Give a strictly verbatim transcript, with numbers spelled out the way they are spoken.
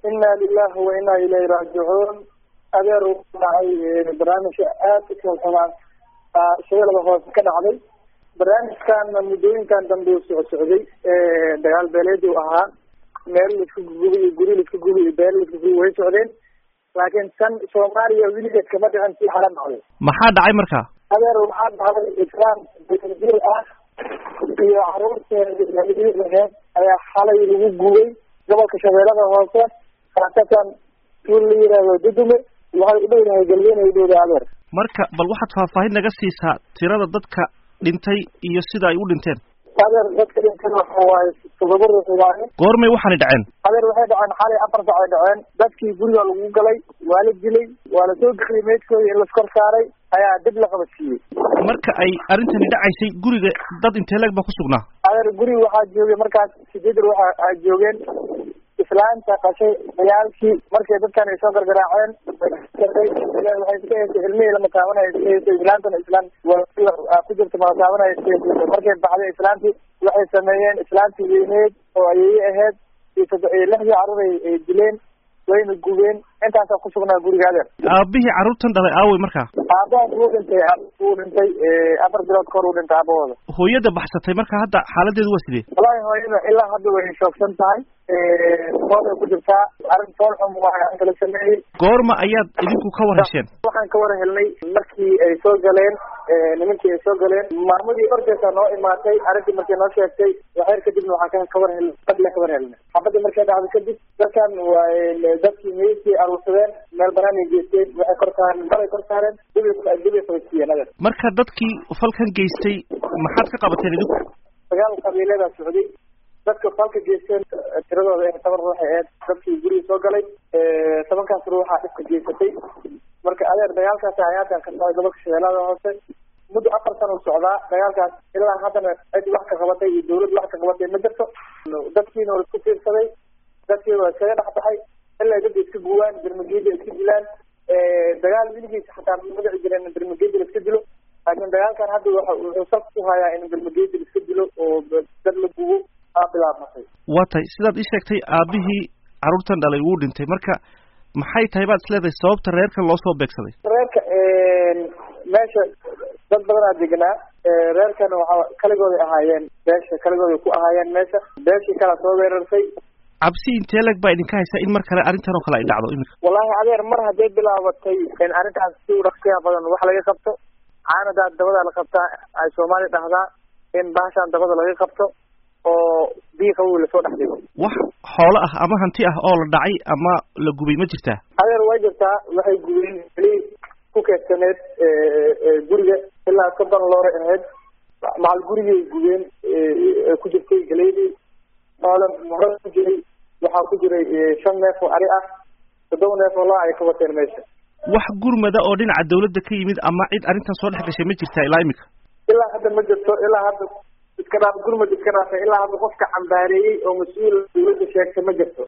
إنا لله وإنا إليه راجعون أدير معي برامج آت كالحمان شغل بخوص كان علي برامج كان مدين كان دمدو سعودي دجال بلدي وأها ميل لفجوبي جوري لفجوبي بيل لفجوبي سعودين لكن كان سوماليا وليد كمان عن في حرام عليه ما حد عاي مركا أدير وحد هذا الإسلام بتنزيل آخ في عروض المدينة مهان أي حالة يلوجوي قبل كشغالة بخوصة خاصة كل يوم ضدهم waxay u dheerahay galbeena iyo dheeraadar marka bal waxaad faahfaahin naga siisaa tirada dadka dhintay iyo sida ay u dhinteen adeer dadka dhintay waxa waaye todoba ruux waaye goormay waxaanay dhaceen adeer waxay dhaceen xalay afar saac ay dhaceen dadkii guriga lagu galay waa la dilay waa la soo geliyay meydkooda in la iskor saaray ayaa dib la qabadsiiyey marka ay arrintani dhacaysay guriga dad intee lag ba ku sugnaa adeer guriga waxaa joogay markaas sideed ruux ay joogeen islaanta qashay dagaalkii markay dadkan ay soo gargaraaceen waxay iska heysay ilmihii lama taabanay iska heysay islaantana islaan ku jirta mala taabanay iska heysay markay baxday islaantii waxay sameeyeen islaantii weyneed oo ayay ahayd iyo lixdii carruur ay dileen wayna gubeen intaasaa ku sugnaa guriga adeer aabihii carruurtan dhalay aawey markaa aabahaas wuu dhintay wuu dhintay afar bilood kahor uu dhintay aabahooda hooyada baxsatay marka hadda xaaladeedu waa sidee wallaahi hooyada ilaa hadda way shoogsan tahay fool ay ku jirtaa arrin fool xum waa aan kala sameeyey goorma ayaad idinku ka war hesheen waxaan ka war helnay markii ay soo galeen nimankii ay soo galeen maalmadii horteesa noo imaatay arrintii markay noo sheegtay waxyar kadibna waxaan ka war helnay qable ka war helnay xabadii markay dhacday kadib dadkan waa dadkii meydkii aruursadeen meel banaan ay geysteen waxay kor saareen balay kor saareen dib dib ay qabadsiiyeen adeer marka dadkii falkan geystay maxaad ka qabateen idinku dagaal qabiiladaa socday dadka falka geysteen tiradooda in toban ruux aheyd dadkii guriga soo galay tobankaas ruuxa dhibka geysatay marka adeer dagaalkaas hayaatan ka socday gobolka shabeellada hoose muddo afar sana u socdaa dagaalkaas ilaa haddana cid wax ka qabatay iyo dawlad wax ka qabatay ma jirto dadkiina waa isku fiirsaday dadkiina waa iskaga dhex baxay ilaa dadka iska guwaan bermageeda iska dilaan dagaal wiligiisa xataa ma dhici jireen bermageeda la iska dilo laakiin dagaalkan hadda waxa wuxuu sal ku hayaa in bermageeda la iska dilo oo dad la gubo waa tahay sidaad ii sheegtay aabihii carruurtan dhalay wuu dhintay marka maxay tahay baad isleedahay sababta reerkan loo soo beegsaday reerka meesha dad badanaa degnaa reerkan waxa kaligooday ahaayeen beesha kaligooday ku ahaayeen meesha beeshii kala soo weerarsay cabsi intee leg baa idinka haysaa in mar kale arrintan oo kale ay dhacdo iminka wallaahi adeer mar hadday bilaabatay in arrintaas si udhaqsiya badan wax laga qabto caanadaa dabada la qabtaa ay soomaali dhahdaa in bahashaan dabada laga qabto oo biyo qabow lasoo dhex dhigo wax xoolo ah ama hanti ah oo la dhacay ama la gubay ma jirtaa adeer way jirtaa waxay gubeen eli ku keedsaneed guriga ilaa soddon loore ahayd macal gurigay gubeen ku jirtay galeydii xoole mora ku jiray waxaa ku jiray shan neef oo ari ah toddoba neef oo laa ay ka wateen meesha wax gurmada oo dhinaca dawladda ka yimid ama cid arrintan soo dhex gashay ma jirtaa ilaa imika ilaa hadda ma jirto ilaa hadda iska dhaaf gurmad iska dhaafay ilaa hadda qofka cambaareeyey oo mas-uul dawladda sheegtay ma jirto